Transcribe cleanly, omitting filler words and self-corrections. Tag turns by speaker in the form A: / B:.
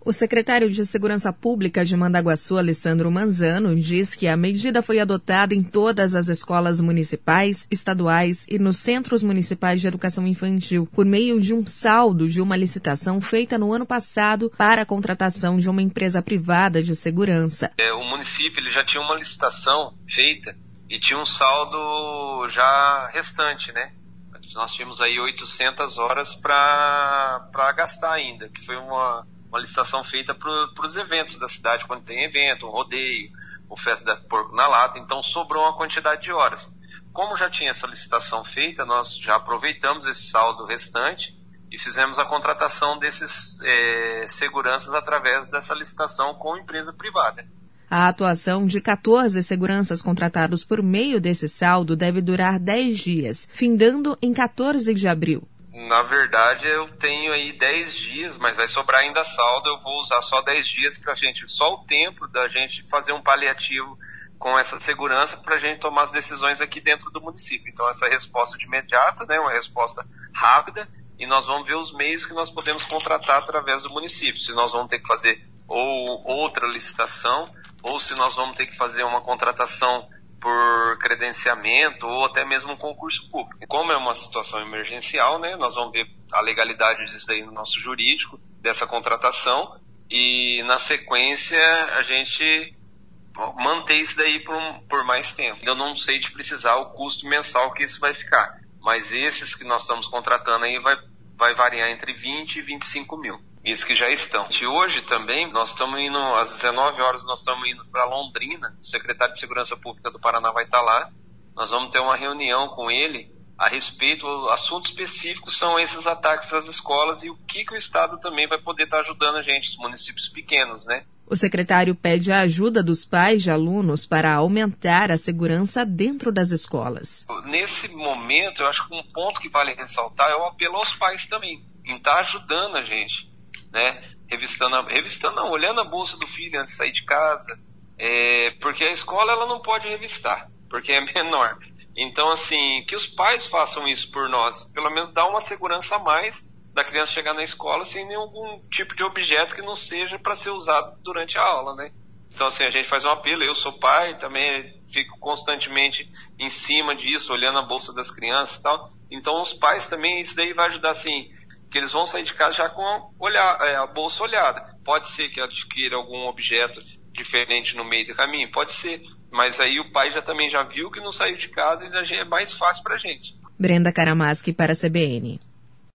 A: O secretário de Segurança Pública de Mandaguaçu, Alessandro Manzano, diz que a medida foi adotada em todas as escolas municipais, estaduais e nos centros municipais de educação infantil, por meio de um saldo de uma licitação feita no ano passado para a contratação de uma empresa privada de segurança.
B: O município ele já tinha uma licitação feita e tinha um saldo já restante, né? Nós tínhamos aí 800 horas para gastar ainda, que foi uma licitação feita para os eventos da cidade, quando tem evento, um rodeio, o Festa da Porco na Lata, então sobrou uma quantidade de horas. Como já tinha essa licitação feita, nós já aproveitamos esse saldo restante e fizemos a contratação desses seguranças através dessa licitação com empresa privada.
A: A atuação de 14 seguranças contratados por meio desse saldo deve durar 10 dias, findando em 14 de abril.
B: Na verdade, eu tenho aí 10 dias, mas vai sobrar ainda saldo, eu vou usar só 10 dias para a gente, só o tempo da gente fazer um paliativo com essa segurança para a gente tomar as decisões aqui dentro do município. Então, essa resposta de imediata, né, uma resposta rápida, e nós vamos ver os meios que nós podemos contratar através do município. Se nós vamos ter que fazer ou outra licitação, ou se nós vamos ter que fazer uma contratação por credenciamento ou até mesmo um concurso público. Como é uma situação emergencial, né, nós vamos ver a legalidade disso daí no nosso jurídico, dessa contratação, e na sequência a gente manter isso daí por mais tempo. Eu não sei de precisar o custo mensal que isso vai ficar, mas esses que nós estamos contratando aí vai variar entre 20 e 25 mil. Isso que já estão. E hoje também, nós estamos indo, às 19 horas, nós estamos indo para Londrina, o secretário de Segurança Pública do Paraná vai estar lá, nós vamos ter uma reunião com ele a respeito, assuntos específicos são esses ataques às escolas e o que o Estado também vai poder estar ajudando a gente, os municípios pequenos, né?
A: O secretário pede a ajuda dos pais de alunos para aumentar a segurança dentro das escolas.
B: Nesse momento, eu acho que um ponto que vale ressaltar é o apelo aos pais também, em estar ajudando a gente, né? Olhando a bolsa do filho antes de sair de casa, porque a escola ela não pode revistar, porque é menor. Então, assim, que os pais façam isso por nós, pelo menos dá uma segurança a mais da criança chegar na escola sem nenhum tipo de objeto que não seja para ser usado durante a aula, né? Então, assim, a gente faz um apelo, eu sou pai, também fico constantemente em cima disso, olhando a bolsa das crianças e tal. Então, os pais também, isso daí vai ajudar, assim, que eles vão sair de casa já com a bolsa olhada. Pode ser que adquira algum objeto diferente no meio do caminho, pode ser, mas aí o pai também já viu que não saiu de casa e já é mais fácil para a gente.
A: Brenda Karamaschi para a CBN.